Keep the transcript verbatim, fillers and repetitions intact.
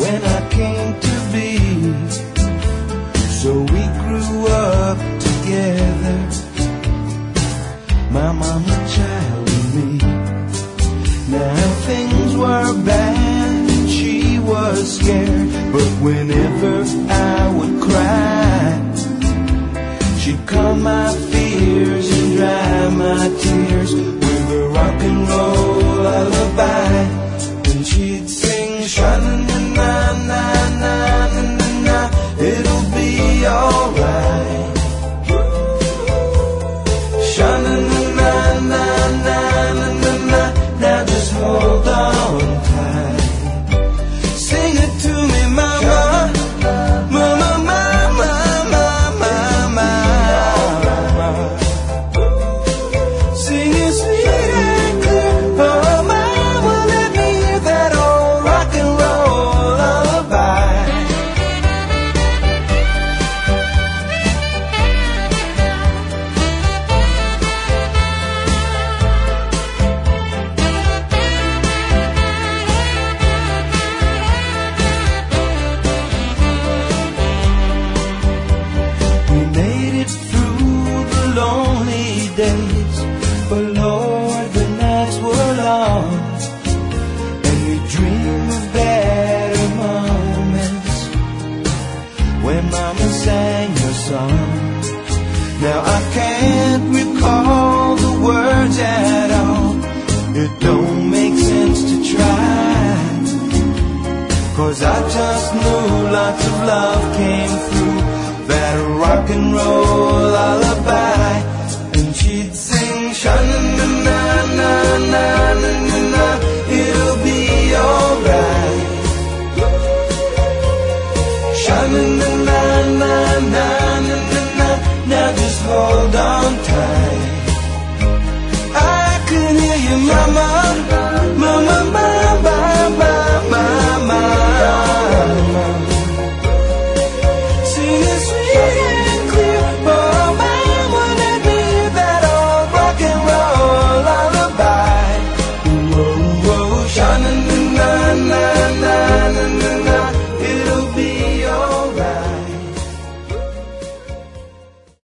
when I came to be. So we grew up together, my mama, child, and me. Now things were bad and she was scared, but whenever I would cry, she'd calm my fears and dry my tears with a rock and roll lullaby. And she'd sing sha-na-na-na-na-na-na-na, it'll be alright. Sha-na-na-na-na-na-na-na, now just hold on tight. Sing it to me, mama, mama, mama, mama, mama. Sing it sweet and clear, oh mama, let me hear that old rock and roll lullaby. We made it through the lonely days, but Lord, the nights were long, and we dream of better moments when Mama sang her song. Now I can't recall the words at all, it don't make sense to try, 'cause I just knew lots of love came through that rock and roll lullaby.